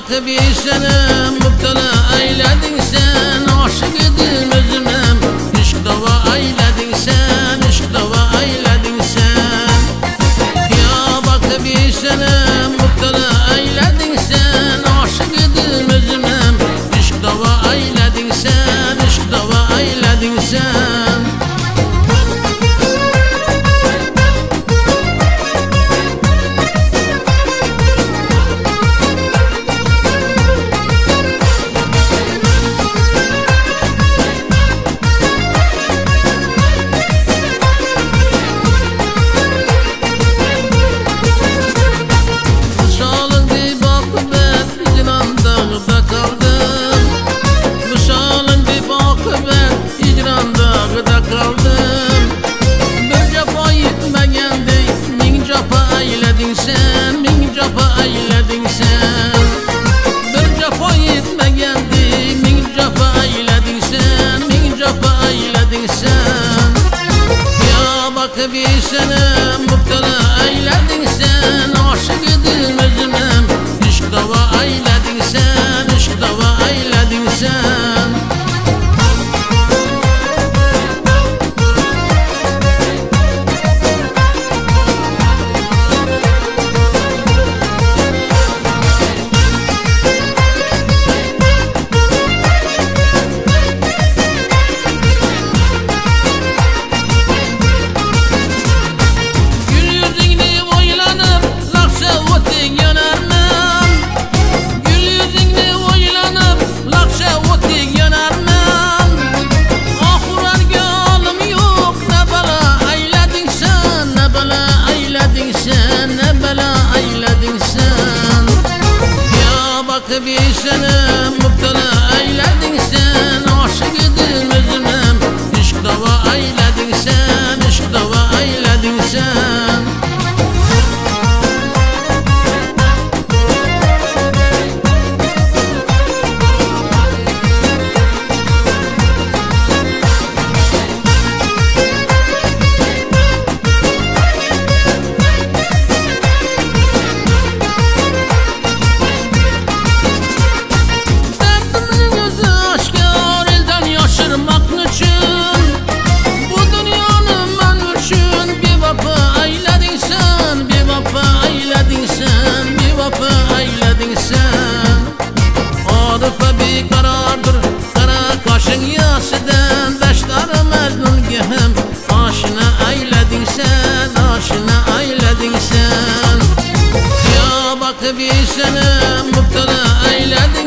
bakıp seni müptela eyledin sen. Aşık edin özümem işk dava eyledin sen. İşk dava eyledin sen. Ya bakıp seni müptela eyledin sen. Aşık edin özümem işk dava eyledin sen. İşk dava eyledin sen. Sen min capa eyledin sen. Bir capa yetmegendi min capa eyledin sen. Min capa eyledin sen. Ya bakıp seni müptela eyledin sen. Aşık edin özümem işk dava eyledin sen. İşk dava eyledin sen. Bakıp seni müptela eyledin sen. Aşık edin özümem işk dava eyledin sen. İşk dava eyledin sen. Arıfa bir karardır kara kaşın yasıdan. Beşler merdun gehem aşına eyledin sen. Aşına eyledin sen. Ya bakıp seni müptela eyledin